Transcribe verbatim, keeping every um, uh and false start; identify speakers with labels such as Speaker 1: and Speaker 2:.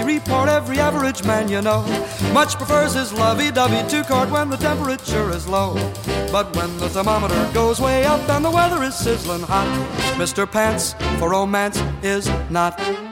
Speaker 1: report every average man you know much prefers his lovey-dovey two-quart when the temperature is low. But when the thermometer goes way up and the weather is sizzling hot, Mister Pants for romance is not